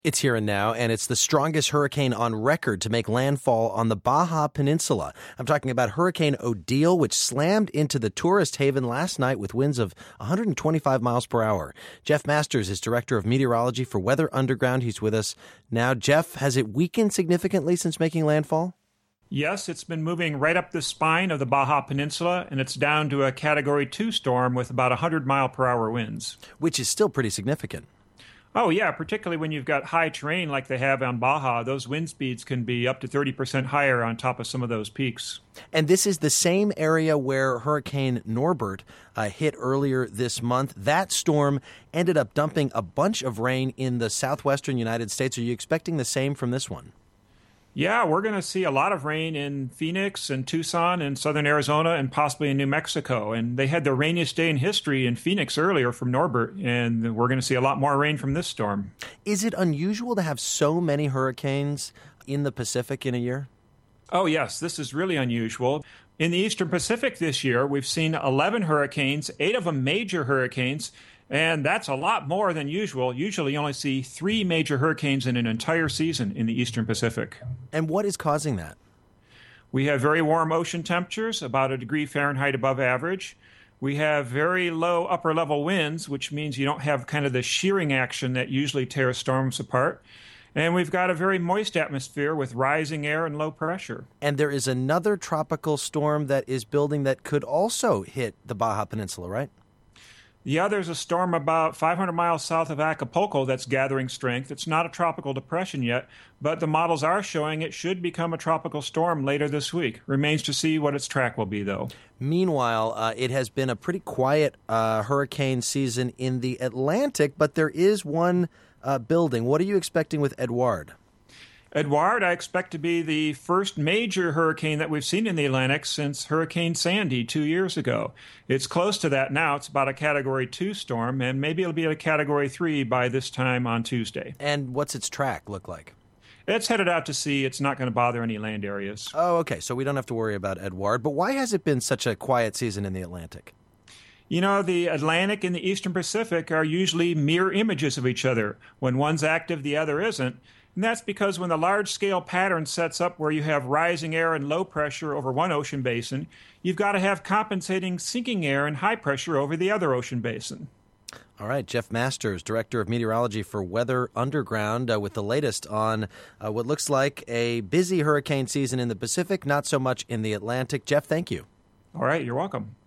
It's here and now, and it's the strongest hurricane on record to make landfall on the Baja Peninsula. I'm talking about Hurricane Odile, which slammed into the tourist haven last night with winds of 125 miles per hour. Jeff Masters is director of meteorology for Weather Underground. He's with us now. Jeff, has it weakened significantly since making landfall? Yes, it's been moving right up the spine of the Baja Peninsula, and it's down to a Category 2 storm with about 100-mile-per-hour winds. Which is still pretty significant. Oh, yeah, particularly when you've got high terrain like they have on Baja. Those wind speeds can be up to 30% higher on top of some of those peaks. And this is the same area where Hurricane Norbert hit earlier this month. That storm ended up dumping a bunch of rain in the southwestern United States. Are you expecting the same from this one? Yeah, we're going to see a lot of rain in Phoenix and Tucson and southern Arizona and possibly in New Mexico. And they had the rainiest day in history in Phoenix earlier from Norbert, and we're going to see a lot more rain from this storm. Is it unusual to have so many hurricanes in the Pacific in a year? Oh, yes, this is really unusual. In the Eastern Pacific this year, we've seen 11 hurricanes, 8 of them major hurricanes, and that's a lot more than usual. Usually you only see 3 major hurricanes in an entire season in the Eastern Pacific. And what is causing that? We have very warm ocean temperatures, about 1 degree Fahrenheit above average. We have very low upper-level winds, which means you don't have kind of the shearing action that usually tears storms apart. And we've got a very moist atmosphere with rising air and low pressure. And there is another tropical storm that is building that could also hit the Baja Peninsula, right? Yeah, there's a storm about 500 miles south of Acapulco that's gathering strength. It's not a tropical depression yet, but the models are showing it should become a tropical storm later this week. Remains to see what its track will be, though. Meanwhile, it has been a pretty quiet hurricane season in the Atlantic, but there is one building. What are you expecting with Edouard? Edouard, I expect to be the first major hurricane that we've seen in the Atlantic since Hurricane Sandy 2 years ago. It's close to that now. It's about a Category 2 storm, and maybe it'll be a Category 3 by this time on Tuesday. And what's its track look like? It's headed out to sea. It's not going to bother any land areas. Oh, okay. So we don't have to worry about Edouard. But why has it been such a quiet season in the Atlantic? You know, the Atlantic and the Eastern Pacific are usually mirror images of each other. When one's active, the other isn't. And that's because when the large-scale pattern sets up where you have rising air and low pressure over one ocean basin, you've got to have compensating sinking air and high pressure over the other ocean basin. All right, Jeff Masters, Director of Meteorology for Weather Underground, with the latest on what looks like a busy hurricane season in the Pacific, not so much in the Atlantic. Jeff, thank you. All right, you're welcome.